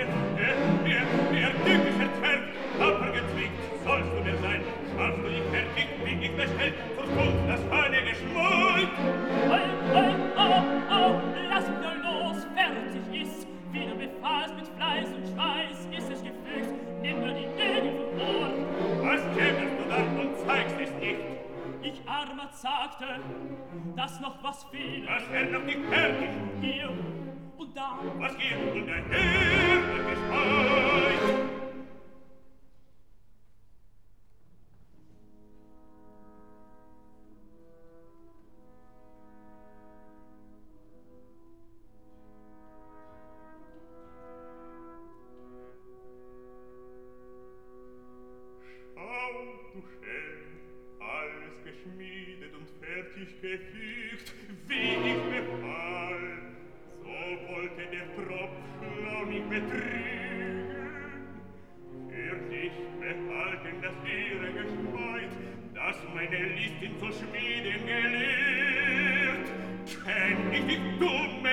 Der tückische Zwerg, tapfer gezwickt, sollst du mir sein. Schaffst du dich fertig, wie ich bestellt, so stund das Feine geschmollt. Lass mir los, fertig ist. Wie du befallst mit Fleiß und Schweiß, ist es gefügt, nimm mir die Nägel vom Ohr. Was kämmerst du dann und zeigst es nicht? Ich armer sagte, dass noch was fehle. Was noch nicht fertig? Hier und da. Was hier und daher, der Geschmeiß? Gefügt, wie ich befahl, so wollte der Tropfschlau mich betrügen. Für dich behalten das ihre Geschmeid, das meine Listin zu schmieden gelehrt. Kenn ich dich, dumme